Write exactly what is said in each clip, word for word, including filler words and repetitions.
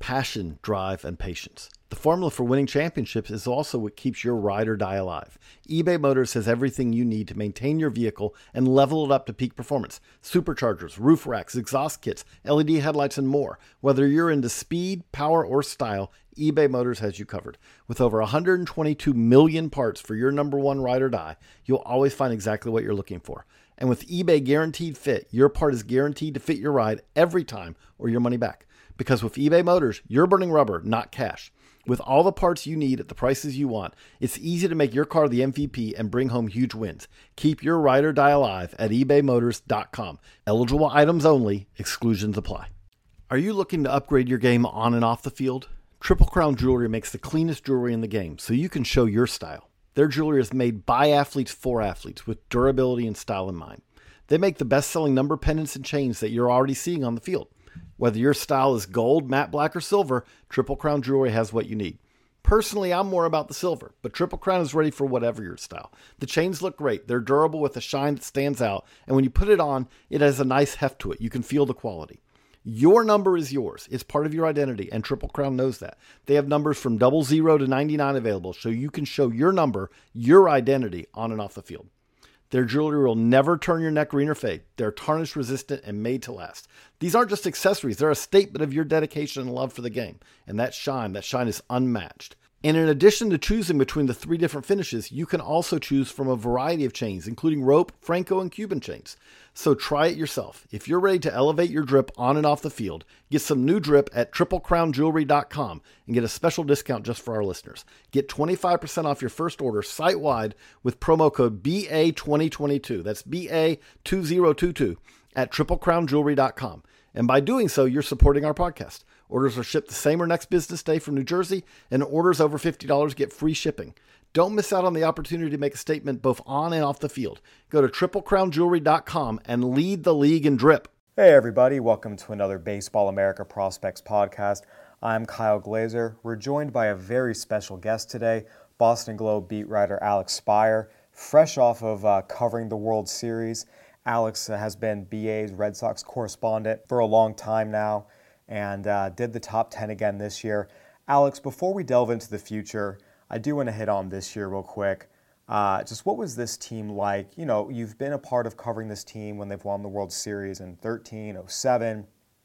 passion, drive, and patience. The formula for winning championships is also what keeps your ride or die alive. eBay Motors has everything you need to maintain your vehicle and level it up to peak performance. Superchargers, roof racks, exhaust kits, L E D headlights, and more. Whether you're into speed, power, or style, eBay Motors has you covered. With over one hundred twenty-two million parts for your number one ride or die, you'll always find exactly what you're looking for. And with eBay Guaranteed Fit, your part is guaranteed to fit your ride every time or your money back. Because with eBay Motors, you're burning rubber, not cash. With all the parts you need at the prices you want, it's easy to make your car the M V P and bring home huge wins. Keep your ride or die alive at ebay motors dot com. Eligible items only. Exclusions apply. Are you looking to upgrade your game on and off the field? Triple Crown Jewelry makes the cleanest jewelry in the game, so you can show your style. Their jewelry is made by athletes for athletes with durability and style in mind. They make the best-selling number pendants and chains that you're already seeing on the field. Whether your style is gold, matte black, or silver, Triple Crown Jewelry has what you need. Personally, I'm more about the silver, but Triple Crown is ready for whatever your style. The chains look great. They're durable with a shine that stands out, and when you put it on, it has a nice heft to it. You can feel the quality. Your number is yours. It's part of your identity, and Triple Crown knows that. They have numbers from double zero to ninety-nine available, so you can show your number, your identity, on and off the field. Their jewelry will never turn your neck green or fade. They're tarnish resistant and made to last. These aren't just accessories. They're a statement of your dedication and love for the game. And that shine, that shine is unmatched. And in addition to choosing between the three different finishes, you can also choose from a variety of chains, including rope, Franco, and Cuban chains. So try it yourself. If you're ready to elevate your drip on and off the field, get some new drip at triple crown jewelry dot com and get a special discount just for our listeners. Get twenty-five percent off your first order site-wide with promo code B A twenty twenty-two. That's B A two thousand twenty-two at triple crown jewelry dot com. And by doing so, you're supporting our podcast. Orders are shipped the same or next business day from New Jersey, and orders over fifty dollars get free shipping. Don't miss out on the opportunity to make a statement both on and off the field. Go to triple crown jewelry dot com and lead the league in drip. Hey everybody, welcome to another Baseball America Prospects podcast. I'm Kyle Glazer. We're joined by a very special guest today, Boston Globe beat writer Alex Speier. Fresh off of uh, covering the World Series, Alex has been B A's Red Sox correspondent for a long time now and uh, did the top ten again this year. Alex, before we delve into the future, I do want to hit on this year real quick. Uh, just what was this team like? You know, you've been a part of covering this team when they've won the World Series in thirteen, oh seven.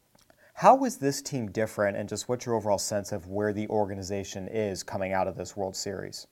How was this team different, and just what's your overall sense of where the organization is coming out of this World Series?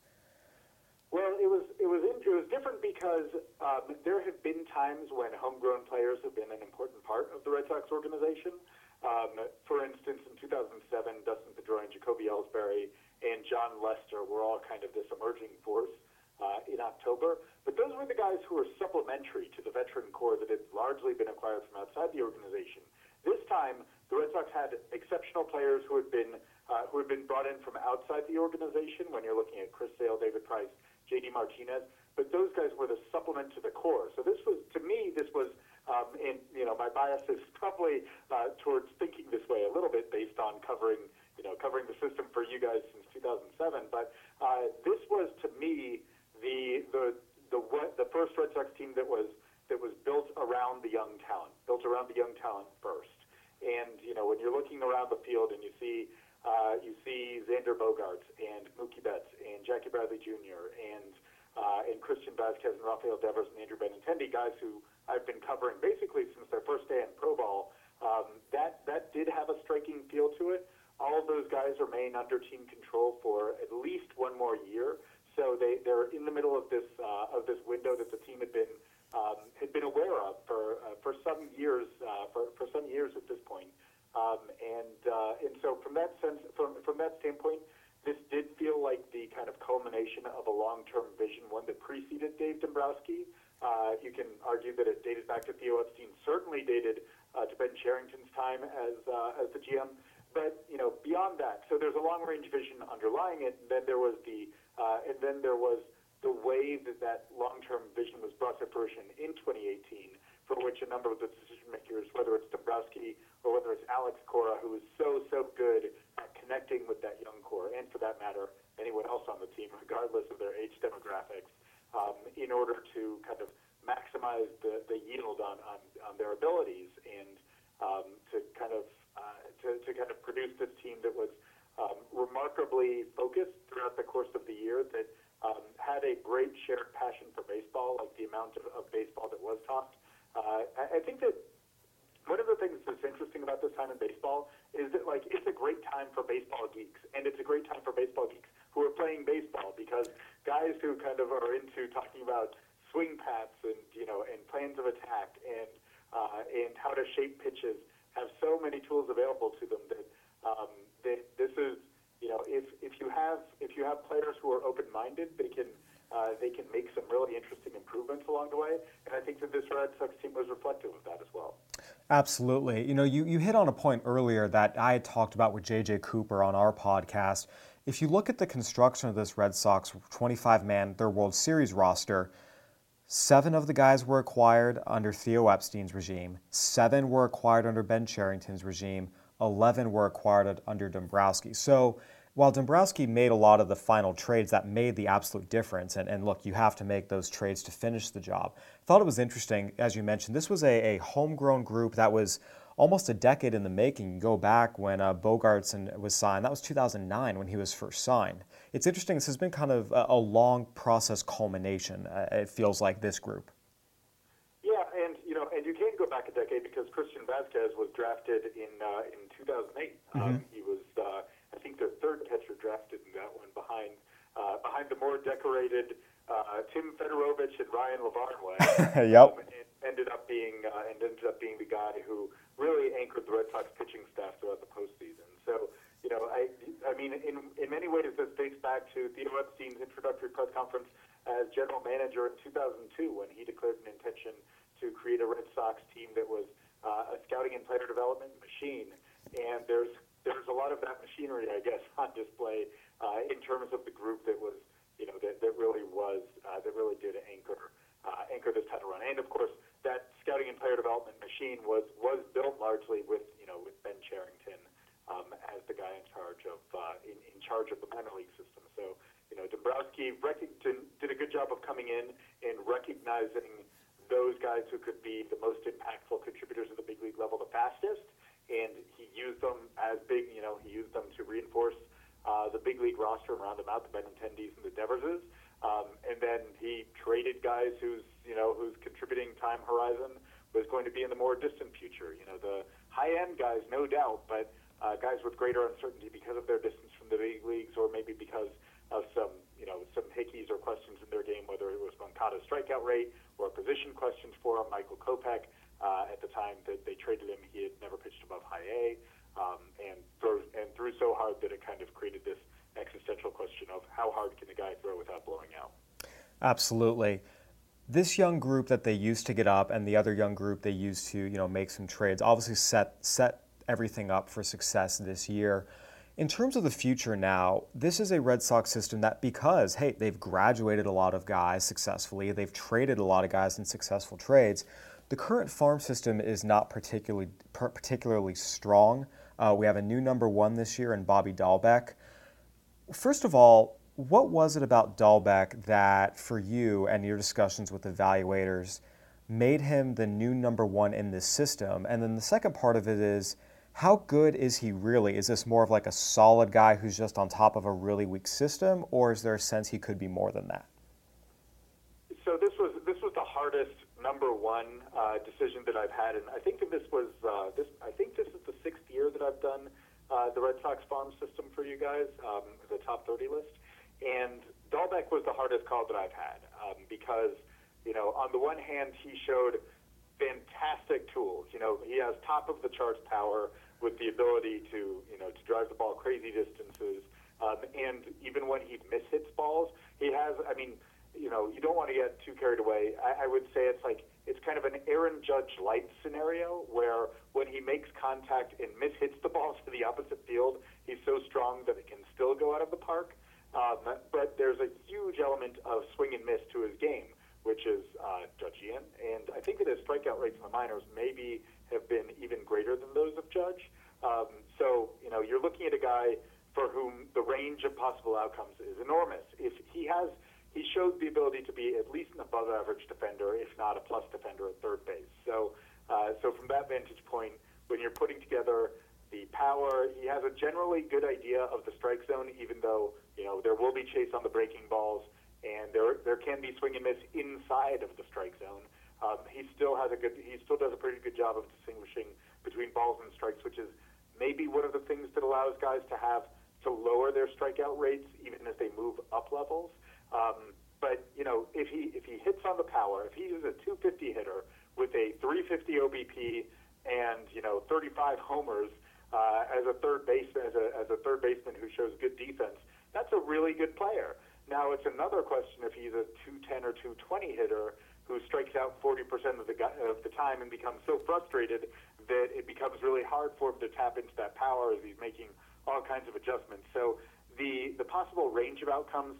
Well, it was it was it was different because um, there have been times when homegrown players have been an important part of the Red Sox organization. Um, for instance, in two thousand seven, Dustin Pedroia, Jacoby Ellsbury, and John Lester were all kind of this emerging force uh, in October. But those were the guys who were supplementary to the veteran core that had largely been acquired from outside the organization. This time, the Red Sox had exceptional players who had been uh, who had been brought in from outside the organization. When you're looking at Chris Sale, David Price, J D Martinez, but those guys were the supplement to the core. So this was, to me, this was. Um, and, you know, my bias is probably uh, towards thinking this way a little bit based on covering, you know, covering the system for you guys since two thousand seven. But uh, this was, to me, the the the the first Red Sox team that was that was built around the young talent, built around the young talent first. And, you know, when you're looking around the field and you see uh, you see Xander Bogaerts and Mookie Betts and Jackie Bradley Junior and uh, and Christian Vasquez and Rafael Devers and Andrew Benintendi, guys who I've been covering basically since their first day in Pro Ball, um, that that did have a striking feel to it. All of those guys remain under team control for at least one more year, so they they're in the middle of this uh, of this window that the team had been um, had been aware of for uh, for some years uh, for for some years at this point. Um, and uh, and so from that sense, from from that standpoint, this did feel like the kind of culmination of a long-term vision, one that preceded Dave Dombrowski. Uh, you can argue that it dated back to Theo Epstein, certainly dated uh, to Ben Cherington's time as uh, as the G M. But you know, beyond that, so there's a long-range vision underlying it. And then there was the uh, and then there was the way that that long-term vision was brought to fruition in twenty eighteen, for which a number of the decision makers, whether it's Dombrowski or whether it's Alex Cora, who is so so good at connecting with that young core, and for that matter, anyone else on the team, regardless of their age demographics. Um, in order to kind of maximize the, the yield on, on, on their abilities and um, to kind of uh, to, to kind of produce this team that was incredibly focused throughout the course of the year, that um, had a great shared passion for baseball, like the amount of, of baseball that was talked. Uh, I, I think that one of the things that's interesting about this time in baseball is that, like, it's a great time for baseball geeks, and it's a great time for baseball geeks who are playing baseball, because guys who kind of are into talking about swing paths and, you know, and plans of attack and uh, and how to shape pitches have so many tools available to them that um, that this is, you know, if if you have if you have players who are open-minded, they can uh, they can make some really interesting improvements along the way, and I think that this Red Sox team was reflective of that as well. Absolutely. You know, you, you hit on a point earlier that I had talked about with J J Cooper on our podcast. If you look at the construction of this Red Sox twenty-five man, their World Series roster, seven of the guys were acquired under Theo Epstein's regime, seven were acquired under Ben Cherington's regime, eleven were acquired under Dombrowski. So while Dombrowski made a lot of the final trades that made the absolute difference, and, and look, you have to make those trades to finish the job. I thought it was interesting, as you mentioned, this was a, a homegrown group that was almost a decade in the making. You go back when uh, Bogaerts was signed. That was two thousand nine when he was first signed. It's interesting. This has been kind of a, a long process culmination, uh, it feels like, this group. Yeah, and you know, and you can go back a decade because Christian Vasquez was drafted in uh, in two thousand eight. Mm-hmm. Um, he was, uh, I think, the third catcher drafted in that one, behind uh, behind the more decorated uh, Tim Fedorovich and Ryan LaVarnway. Yep. Um, and ended up being uh, and ended up being the guy who really anchored the Red Sox pitching staff throughout the postseason. So, you know, I I mean, in in many ways, this dates back to Theo Epstein's introductory press conference as general manager in two thousand two, when he declared an intention to create a Red Sox team that was uh, a scouting and player development machine. And there's there's a lot of that machinery, I guess, on display uh, in terms of the group that was, you know, that, that really was uh, that really did anchor uh, anchor this title run. And of course, that scouting and player development machine was was built largely with, you know, with Ben Cherington um, as the guy in charge of uh, in, in charge of the minor league system. So, you know, Dombrowski rec- did a good job of coming in and recognizing those guys who could be the most impactful contributors at the big league level the fastest, and he used them as big, you know, he used them to reinforce uh, the big league roster and round them out, the Benintendi's and the Deverses. Um, and then he traded guys whose, you know, whose contributing time horizon was going to be in the more distant future. You know, the high-end guys, no doubt, but uh, guys with greater uncertainty because of their distance from the big leagues, or maybe because of some, you know, some hickeys or questions in their game, whether it was Moncada's strikeout rate or position questions for him. Michael Kopech, uh, at the time that they traded him, he had never pitched above high A, um, and throws and threw so hard that it kind of created this existential question of how hard can a guy throw without blowing out. Absolutely. This young group that they used to get up, and the other young group they used to, you know, make some trades, obviously set set everything up for success this year. In terms of the future now, this is a Red Sox system that, because, hey, they've graduated a lot of guys successfully, they've traded a lot of guys in successful trades, the current farm system is not particularly particularly strong. Uh, we have a new number one this year in Bobby Dahlbeck. First of all, what was it about Dahlbeck that, for you and your discussions with evaluators, made him the new number one in this system? And then the second part of it is, how good is he really? Is this more of like a solid guy who's just on top of a really weak system, or is there a sense he could be more than that? So this was this was the hardest number one uh, decision that I've had, and I think that this was uh, this. I think this is the sixth year that I've done uh, the Red Sox farm system for you guys, um, the top thirty list, and Dahlbeck was the hardest call that I've had um, because, you know, on the one hand he showed fantastic tools. You know, he has top of the charts power with the ability to, you know, to drive the ball crazy distances. Um, and even when he mishits balls, he has, I mean, you know, you don't want to get too carried away. I, I would say it's like, it's kind of an Aaron Judge light scenario where when he makes contact and mishits the balls to the opposite field, he's so strong that it can still go out of the park. Um, but there's a huge element of swing and miss to his game, which is uh, Judgian. And I think that his strikeout rates in the minors maybe have been even greater than those of Judge. Um, so, you know, you're looking at a guy for whom the range of possible outcomes is enormous. If he has, he shows the ability to be at least an above average defender, if not a plus defender at third base. So, uh, so from that vantage point, when you're putting together the power. He has a generally good idea of the strike zone, even though, you know, there will be chase on the breaking balls, and there there can be swing and miss inside of the strike zone. Um, he still has a good. He still does a pretty good job of distinguishing between balls and strikes, which is maybe one of the things that allows guys to have to lower their strikeout rates even as they move up levels. Um, but you know, if he if he hits on the power, if he is a two fifty hitter with a three fifty O B P and you know thirty-five homers uh, as a third baseman, as a as a third baseman who shows good defense, that's a really good player. Now it's another question if he's a two ten or two twenty hitter who strikes out forty percent of the of the time and becomes so frustrated that it becomes really hard for him to tap into that power as he's making all kinds of adjustments. So the the possible range of outcomes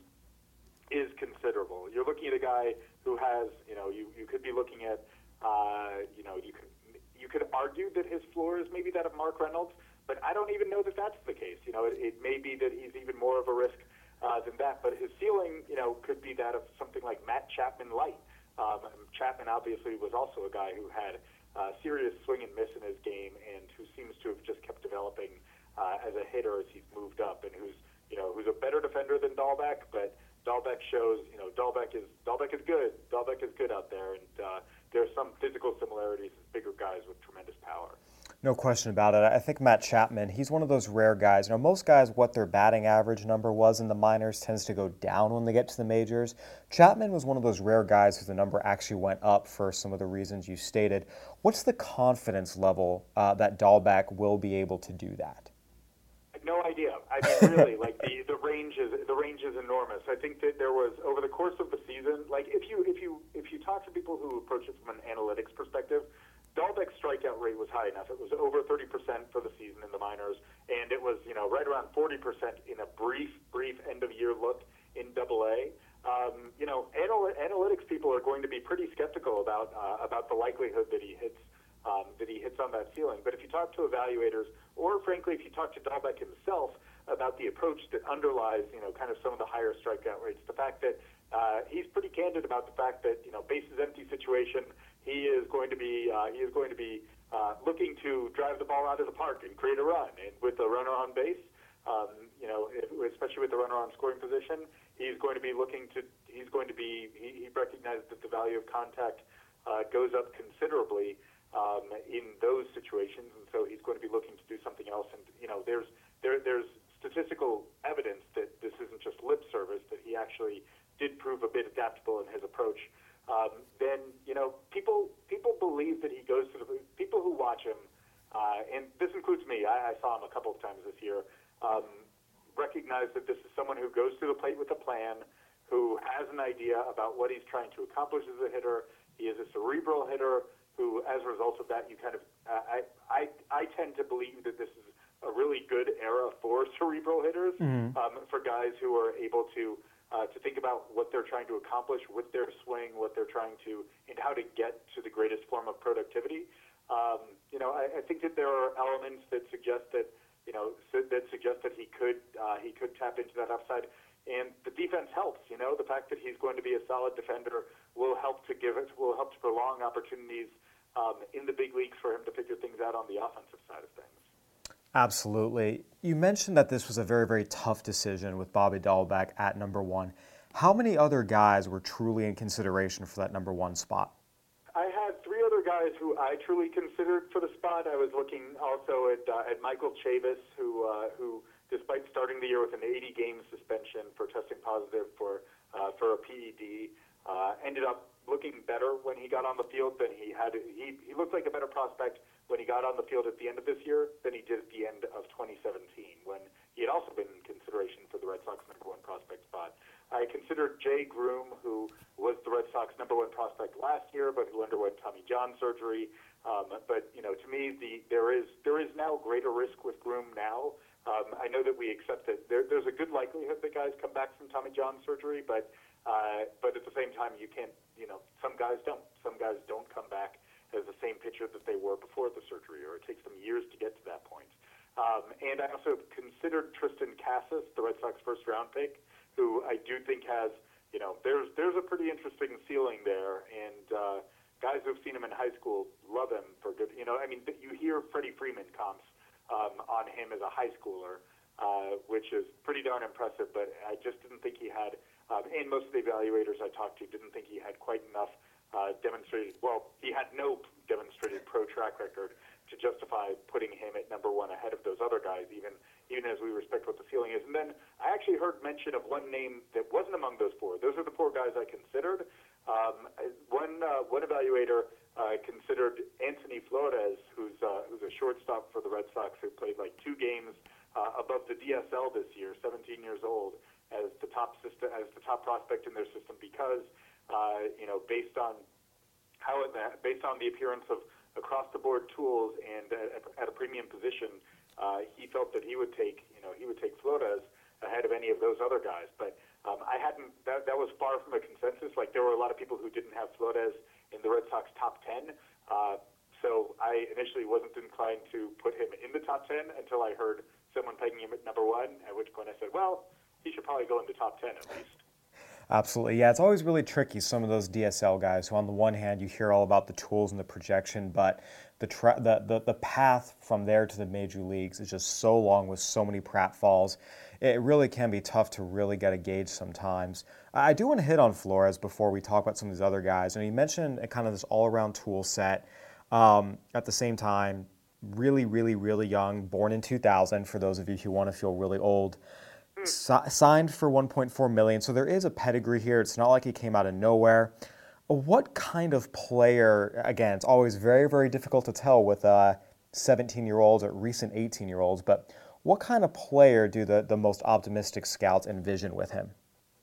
is considerable. You're looking at a guy who has, you know, you, you could be looking at, uh, you know, you could you could argue that his floor is maybe that of Mark Reynolds, but I don't even know that that's the case. You know, it, it may be that he's even more of a risk uh, than that, but his ceiling, you know, could be that of something like Matt Chapman light. Um, Chapman obviously was also a guy who had uh, serious swing and miss in his game, and who seems to have just kept developing uh, as a hitter as he's moved up, and who's, you know, who's a better defender than Dahlbeck, but Dahlbeck shows, you know, Dahlbeck is Dahlbeck is good. Dahlbeck is good out there, and uh, there are some physical similarities as bigger guys with tremendous power. No question about it. I think Matt Chapman, he's one of those rare guys. You know, most guys, what their batting average number was in the minors tends to go down when they get to the majors. Chapman was one of those rare guys whose the number actually went up for some of the reasons you stated. What's the confidence level uh, that Dahlbeck will be able to do that? No idea. I mean, really, like the, the range is the range is enormous. I think that there was over the course of the season, like if you if you if you talk to people who approach it from an analytics perspective, Dahlbeck's strikeout rate was high enough. It was over thirty percent for the season in the minors, and it was, you know, right around forty percent in a brief brief end of year look in Double A. Um, you know, anal- analytics people are going to be pretty skeptical about uh, about the likelihood that he hits. Um, that he hits on that ceiling. But if you talk to evaluators, or frankly, if you talk to Dahlbeck himself about the approach that underlies, you know, kind of some of the higher strikeout rates, the fact that uh, he's pretty candid about the fact that, you know, bases empty situation, he is going to be uh, he is going to be uh, looking to drive the ball out of the park and create a run, and with the runner on base, um, you know, if, especially with the runner on scoring position, he's going to be looking to he's going to be he, he recognized that the value of contact uh, goes up considerably. Um, in those situations, and so he's going to be looking to do something else. And you know, there's there there's statistical evidence that this isn't just lip service; that he actually did prove a bit adaptable in his approach. Um, then you know, people people believe that he goes to the people who watch him, uh, and this includes me. I, I saw him a couple of times this year. Um, recognize that this is someone who goes to the plate with a plan, who has an idea about what he's trying to accomplish as a hitter. He is a cerebral hitter who, as a result of that, you kind of, uh, I, I, I tend to believe that this is a really good era for cerebral hitters, mm-hmm. um, for guys who are able to uh, to think about what they're trying to accomplish with their swing, what they're trying to, and how to get to the greatest form of productivity. Um, you know, I, I think that there are elements that suggest that, you know, so, that suggest that he could uh, he could tap into that upside. And the defense helps. You know, the fact that he's going to be a solid defender will help to give it, will help to prolong opportunities um, in the big leagues for him to figure things out on the offensive side of things. Absolutely. You mentioned that this was a very, very tough decision with Bobby Dahlbeck at number one. How many other guys were truly in consideration for that number one spot? I had three other guys who I truly considered for the spot. I was looking also at uh, at Michael Chavis, who uh, who. despite starting the year with an eighty game suspension for testing positive for uh, for a P E D, uh, ended up looking better when he got on the field than he had. He, he looked like a better prospect when he got on the field at the end of this year than he did at the end of twenty seventeen, when he had also been in consideration for the Red Sox number one prospect spot. I considered Jay Groom, who was the Red Sox number one prospect last year, but who underwent Tommy John surgery. Um, but you know, to me, the there is there is now greater risk with Groom now. Um, I know that we accept that there, there's a good likelihood that guys come back from Tommy John surgery, but uh, but at the same time, you can't, you know, some guys don't. Some guys don't come back as the same pitcher that they were before the surgery, or it takes them years to get to that point. Um, and I also considered Tristan Casas, the Red Sox first round pick, who I do think has, you know, there's there's a pretty interesting ceiling there, and uh, guys who've seen him in high school love him for good. You know, I mean, you hear Freddie Freeman comps um, on him as a high schooler, uh, which is pretty darn impressive. But I just didn't think he had, um, and most of the evaluators I talked to didn't think he had quite enough uh, demonstrated. Well, he had no demonstrated pro track record to justify putting him at number one ahead of those other guys, even even as we respect what the ceiling is. And then I actually heard mention of one name that wasn't among those four. Those are the four guys I considered. Um, one uh, one evaluator uh, considered Anthony Flores, who's uh, who's a shortstop for the Red Sox, who played like two games uh, above the D S L this year, seventeen years old, as the top system, as the top prospect in their system, because uh, you know based on how it, based on the appearance of across-the-board tools and at, at a premium position, uh, he felt that he would take, you know, he would take Flores ahead of any of those other guys. But um, I hadn't. That, that was far from a consensus. Like there were a lot of people who didn't have Flores in the Red Sox top ten. Uh, so I initially wasn't inclined to put him in the top ten until I heard someone pegging him at number one. At which point I said, well, he should probably go into top ten at least. Absolutely. Yeah, it's always really tricky, some of those D S L guys who on the one hand you hear all about the tools and the projection, but the, tra- the, the, the path from there to the major leagues is just so long with so many pratfalls. It really can be tough to really get a gauge sometimes. I do want to hit on Flores before we talk about some of these other guys. And you mentioned kind of this all-around tool set. Um, at the same time, really, really, really young, born in two thousand, for those of you who want to feel really old. Signed for one point four million dollars, so there is a pedigree here. It's not like he came out of nowhere. What kind of player, again, it's always very, very difficult to tell with uh, seventeen-year-olds or recent eighteen-year-olds, but what kind of player do the, the most optimistic scouts envision with him?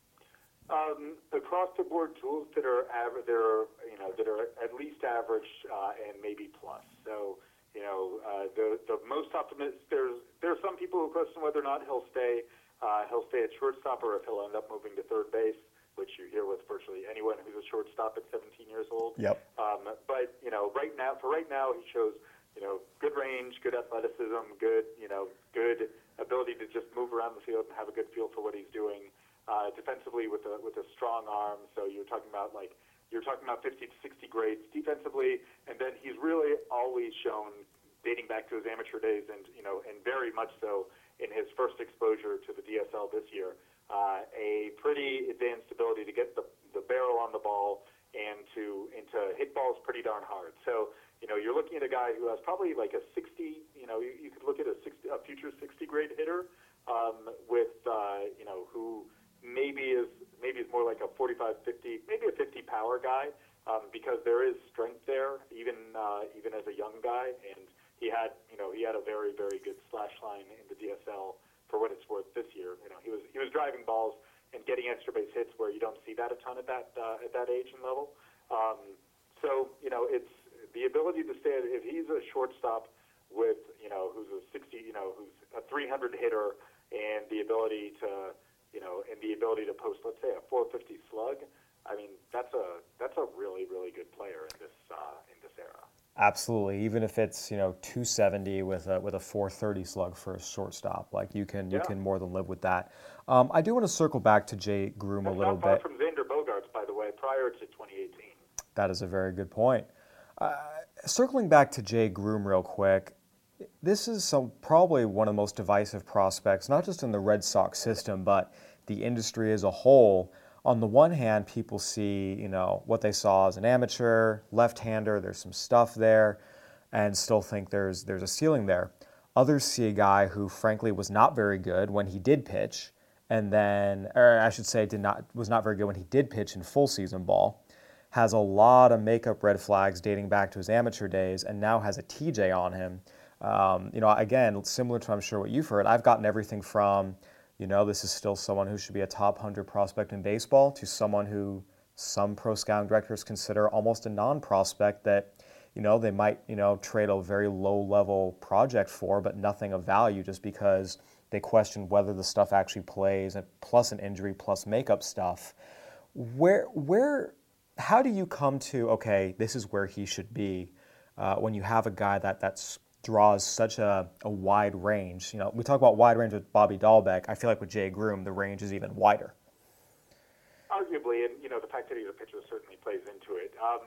Um, across-the-board tools that are average, that are you know that are at least average uh, and maybe plus. So you know uh, the the most optimistic. There's there are some people who question whether or not he'll stay. Uh, he'll stay at shortstop, or if he'll end up moving to third base, which you hear with virtually anyone who's a shortstop at seventeen years old. Yep. Um, but you know, right now, for right now, he shows you know good range, good athleticism, good you know good ability to just move around the field and have a good feel for what he's doing. Uh, defensively, with a with a strong arm. So you're talking about like you're talking about fifty to sixty grades defensively, and then he's really always shown, dating back to his amateur days, and you know, and very much so in his first exposure to the D S L this year, uh, a pretty advanced ability to get the, the barrel on the ball and to and to hit balls pretty darn hard. So, you know, you're looking at a guy who has probably like a sixty, you know, you, you could look at a sixty, a future sixty grade hitter um, with, uh, you know, who maybe is maybe is more like a forty-five, fifty, maybe a fifty power guy um, because there is strength there, even uh, even as a young guy. And He had, you know, he had a very, very good slash line in the D S L for what it's worth this year. You know, he was he was driving balls and getting extra base hits where you don't see that a ton at that uh, at that age and level. Um, so you know, it's the ability to stay. If he's a shortstop with, you know, who's a sixty, you know, who's a three hundred hitter, and the ability to, you know, and the ability to post, let's say, a four fifty slug. I mean, that's a that's a really, really good player in this uh, in this era. Absolutely, even if it's you know two seventy with a with a four thirty slug for a shortstop, like you can you yeah. can more than live with that. Um, I do want to circle back to Jay Groome That's a little not far bit. from Xander Bogaerts, by the way, prior to twenty eighteen. That is a very good point. Uh, circling back to Jay Groome real quick, this is some probably one of the most divisive prospects, not just in the Red Sox system, but the industry as a whole. On the one hand, people see, you know, what they saw as an amateur, left-hander, there's some stuff there, and still think there's there's a ceiling there. Others see a guy who, frankly, was not very good when he did pitch, and then, or I should say, did not was not very good when he did pitch in full season ball, has a lot of makeup red flags dating back to his amateur days, and now has a T J on him. Um, you know, again, similar to I'm sure what you've heard, I've gotten everything from, you know, this is still someone who should be a top one hundred prospect in baseball, to someone who some pro scouting directors consider almost a non-prospect that, you know, they might, you know, trade a very low-level project for, but nothing of value just because they question whether the stuff actually plays, and plus an injury, plus makeup stuff. Where, where, how do you come to, okay, this is where he should be uh, when you have a guy that that's draws such a, a wide range? You know, we talk about wide range with Bobby Dahlbeck. I feel like with Jay Groome, the range is even wider. Arguably, and you know, the fact that he's a pitcher certainly plays into it. Um,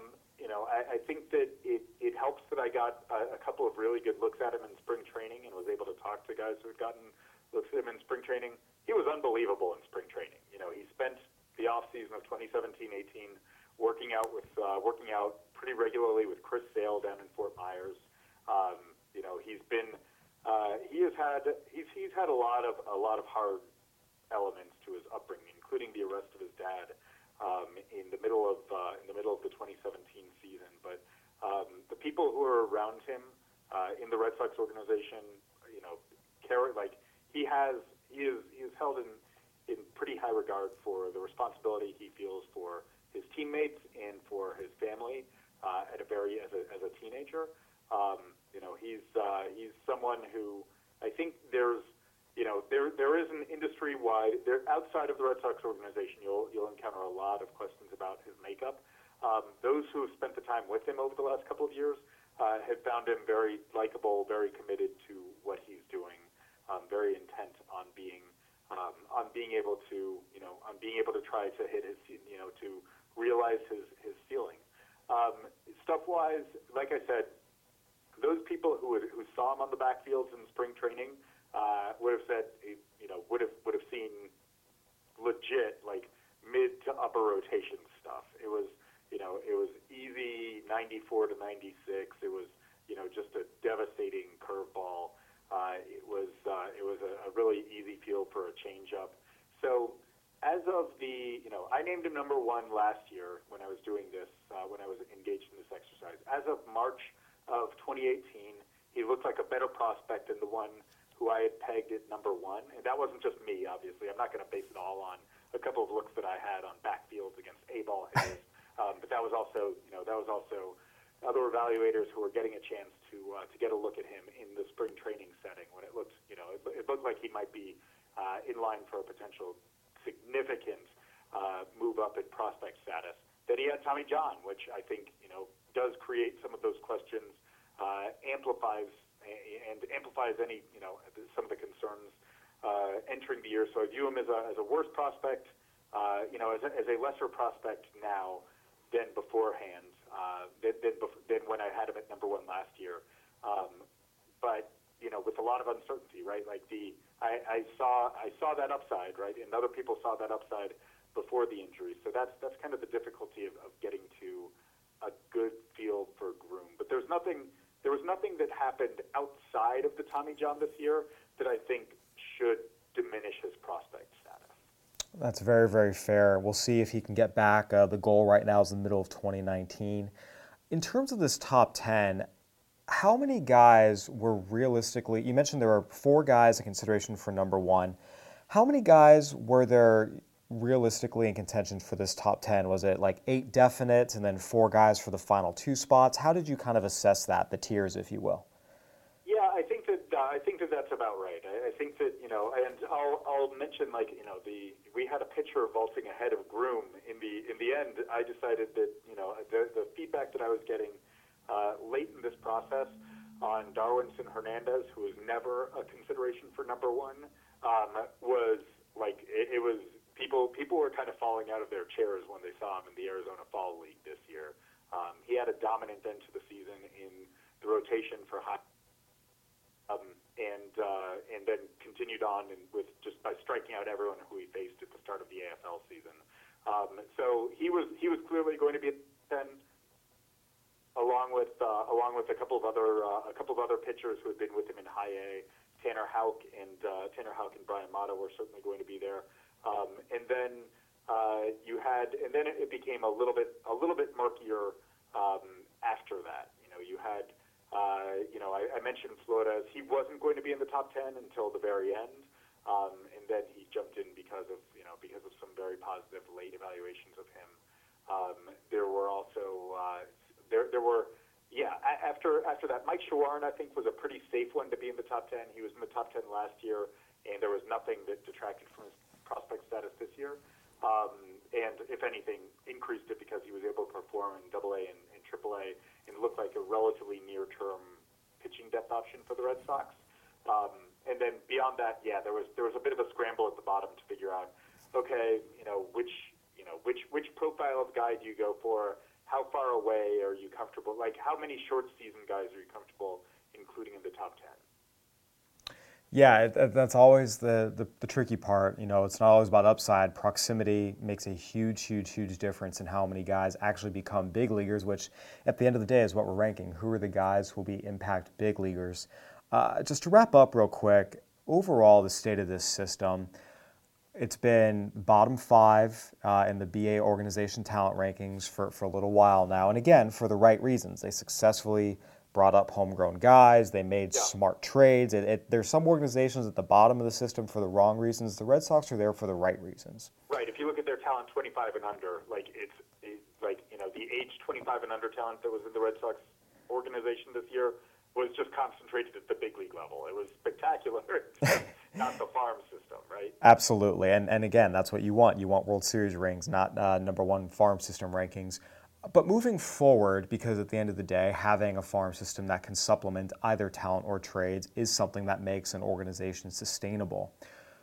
you know, I, I think that it, it helps that I got a, a couple of really good looks at him in spring training and was able to talk to guys who had gotten looks at him in spring training. He was unbelievable in spring training. You know, he spent the off season of twenty seventeen eighteen working out with uh, working out pretty regularly with Chris Sale down in Fort Myers. Um, you know, he's been uh, he has had he's he's had a lot of a lot of hard elements to his upbringing, including the arrest of his dad um, in the middle of uh, in the middle of the twenty seventeen season. But um, the people who are around him uh, in the Red Sox organization, you know, care like he has he is he is held in in pretty high regard for the responsibility he feels for his teammates and for his family uh, at a very as a as a teenager. Um, you know, he's uh, he's someone who I think there's you know there there is an industry wide there outside of the Red Sox organization. You'll you'll encounter a lot of questions about his makeup. Um, those who have spent the time with him over the last couple of years uh, have found him very likable, very committed to what he's doing, um, very intent on being um, on being able to you know on being able to try to hit his you know to realize his his ceiling. Um, stuff-wise, like I said, those people who would, who saw him on the backfields in spring training uh, would have said, you know, would have would have seen legit like mid to upper rotation stuff. It was, you know, it was easy ninety-four to ninety-six. It was, you know, just a devastating curveball. Uh, it was uh, it was a, a really easy field for a changeup. So. As of the, you know, I named him number one last year when I was doing this, uh, when I was engaged in this exercise. As of March of twenty eighteen, he looked like a better prospect than the one who I had pegged at number one. And that wasn't just me, obviously. I'm not going to base it all on a couple of looks that I had on backfields against A-ball hitters. um, but that was also, you know, that was also other evaluators who were getting a chance to uh, to get a look at him in the spring training setting when it looked, you know, it, it looked like he might be uh, in line for a potential significant uh, move up in prospect status. Then he had Tommy John, which I think you know does create some of those questions, uh, amplifies and amplifies any you know some of the concerns uh, entering the year. So I view him as a as a worse prospect, uh, you know, as a, as a lesser prospect now than beforehand, uh, than than, bef- than when I had him at number one last year. Um, but you know, with a lot of uncertainty, right? Like the I, I saw I saw that upside, right, and other people saw that upside before the injury. So that's that's kind of the difficulty of, of getting to a good feel for Groom. But there's nothing there was nothing that happened outside of the Tommy John this year that I think should diminish his prospect status. That's very, very fair. We'll see if he can get back. Uh, the goal right now is in the middle of twenty nineteen. In terms of this top ten, how many guys were realistically, you mentioned there were four guys in consideration for number one. How many guys were there realistically in contention for this top ten? Was it like eight definite and then four guys for the final two spots? How did you kind of assess that, the tiers, if you will? Yeah, I think that uh, I think that that's about right. I, I think that you know, and I'll I'll mention like you know the we had a pitcher vaulting ahead of Groom in the in the end. I decided that you know the the feedback that I was getting uh, late in this process on Darwinson Hernandez, who was never a consideration for number one, um, was like it, it was people people were kind of falling out of their chairs when they saw him in the Arizona Fall League this year. Um, he had a dominant end to the season in the rotation for high. Um, and uh, and then continued on and with just by striking out everyone who he faced at the start of the A F L season. Um, so he was he was clearly going to be at ten, along with uh, along with a couple of other uh, a couple of other pitchers who had been with him in High A. Tanner Houck and uh, Tanner Houck and Brian Mata were certainly going to be there. Um, and then uh, you had and then it became a little bit a little bit murkier um, after that. You know, you had. Uh, you know, I, I mentioned Flores. He wasn't going to be in the top ten until the very end, um, and then he jumped in because of you know because of some very positive late evaluations of him. Um, there were also uh, there there were yeah after after that Mike Shawaryn I think was a pretty safe one to be in the top ten. He was in the top ten last year, and there was nothing that detracted from his prospect status this year. Um, and if anything, increased it because he was able to perform in Double A and, and Triple A and look like a relatively near-term pitching depth option for the Red Sox. Um, and then beyond that, yeah, there was there was a bit of a scramble at the bottom to figure out, okay, you know, which you know which which profile of guy do you go for? how far away are you comfortable? Like, how many short season guys are you comfortable including in the top ten? Yeah, it, that's always the, the, the tricky part. You know, it's not always about upside. Proximity makes a huge, huge, huge difference in how many guys actually become big leaguers, which at the end of the day is what we're ranking. Who are the guys who will be impact big leaguers? Uh, just to wrap up real quick, overall, the state of this system, it's been bottom five uh, in the B A organization talent rankings for, for a little while now. And again, for the right reasons. They successfully brought up homegrown guys. They made yeah. smart trades. It, it, there's some organizations at the bottom of the system for the wrong reasons. The Red Sox are there for the right reasons. Right. If you look at their talent twenty-five and under, like it's it, like, you know, the age twenty-five and under talent that was in the Red Sox organization this year was just concentrated at the big league level. It was spectacular, not the farm system, right? Absolutely. And, and again, that's what you want. You want World Series rings, not uh, number one farm system rankings. But moving forward, because at the end of the day, having a farm system that can supplement either talent or trades is something that makes an organization sustainable.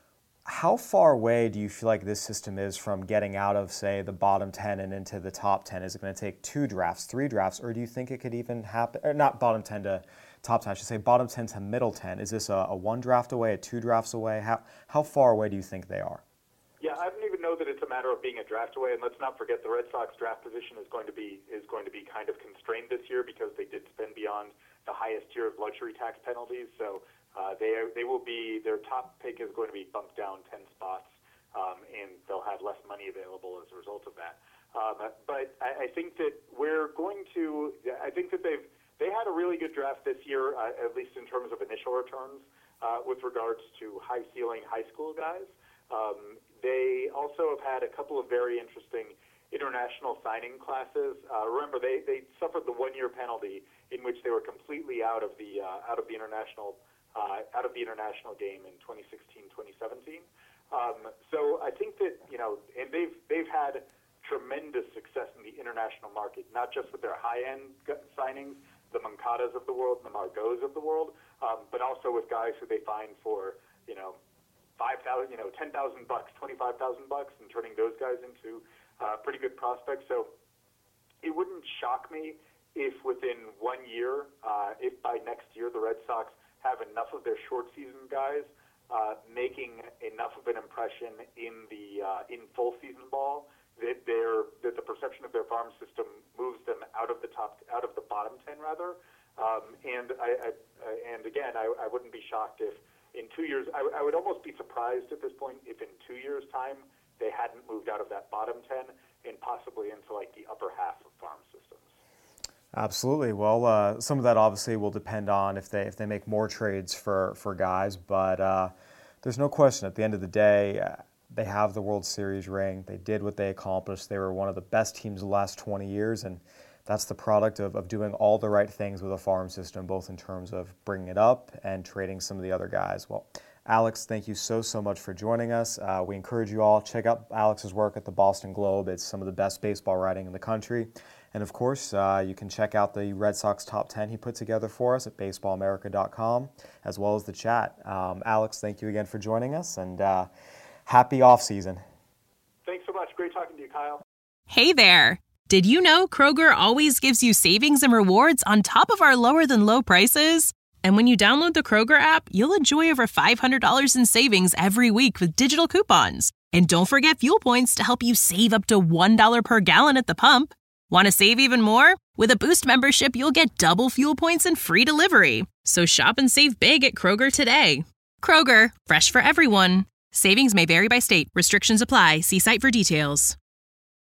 How far away do you feel like this system is from getting out of, say, the bottom ten and into the top ten? Is it going to take two drafts, three drafts, or do you think it could even happen? Or not bottom ten to top ten, I should say bottom ten to middle ten. Is this a, a one draft away, a two drafts away? How, how far away do you think they are? Yeah, I don't even know that it's a matter of being a draft away. And let's not forget the Red Sox draft position is going to be is going to be kind of constrained this year because they did spend beyond the highest tier of luxury tax penalties. So uh, they are, they will be their top pick is going to be bumped down ten spots, um, and they'll have less money available as a result of that. Um, but I, I think that we're going to. I think that they've they had a really good draft this year, uh, at least in terms of initial returns uh, with regards to high ceiling high school guys. Um, they also have had a couple of very interesting international signing classes. Uh, remember, they, they suffered the one-year penalty in which they were completely out of the uh, out of the international uh, out of the international game in twenty sixteen, twenty seventeen. Um, so I think that you know, and they've they've had tremendous success in the international market, not just with their high-end signings, the Moncadas of the world, the Margaux of the world, um, but also with guys who they find for you know. Five thousand, you know, ten thousand bucks, twenty-five thousand bucks, and turning those guys into uh, pretty good prospects. So it wouldn't shock me if within one year, uh, if by next year the Red Sox have enough of their short season guys uh, making enough of an impression in the uh, in full season ball that their that the perception of their farm system moves them out of the top, out of the bottom ten rather. Um, and I, I and again, I, I wouldn't be shocked if. In two years, I, w- I would almost be surprised at this point if in two years' time they hadn't moved out of that bottom ten and possibly into like the upper half of farm systems. Absolutely. Well, uh, some of that obviously will depend on if they if they make more trades for, for guys, but uh, there's no question at the end of the day, uh, they have the World Series ring. They did what they accomplished. They were one of the best teams the last twenty years, and that's the product of, of doing all the right things with a farm system, both in terms of bringing it up and trading some of the other guys. Well, Alex, thank you so, so much for joining us. Uh, we encourage you all, check out Alex's work at the Boston Globe. It's some of the best baseball writing in the country. And of course, uh, you can check out the Red Sox top ten he put together for us at baseball america dot com, as well as the chat. Um, Alex, thank you again for joining us, and uh, happy off season. Thanks so much. Great talking to you, Kyle. Hey there. Did you know Kroger always gives you savings and rewards on top of our lower than low prices? And when you download the Kroger app, you'll enjoy over five hundred dollars in savings every week with digital coupons. And don't forget fuel points to help you save up to one dollar per gallon at the pump. Want to save even more? With a Boost membership, you'll get double fuel points and free delivery. So shop and save big at Kroger today. Kroger, fresh for everyone. Savings may vary by state. Restrictions apply. See site for details.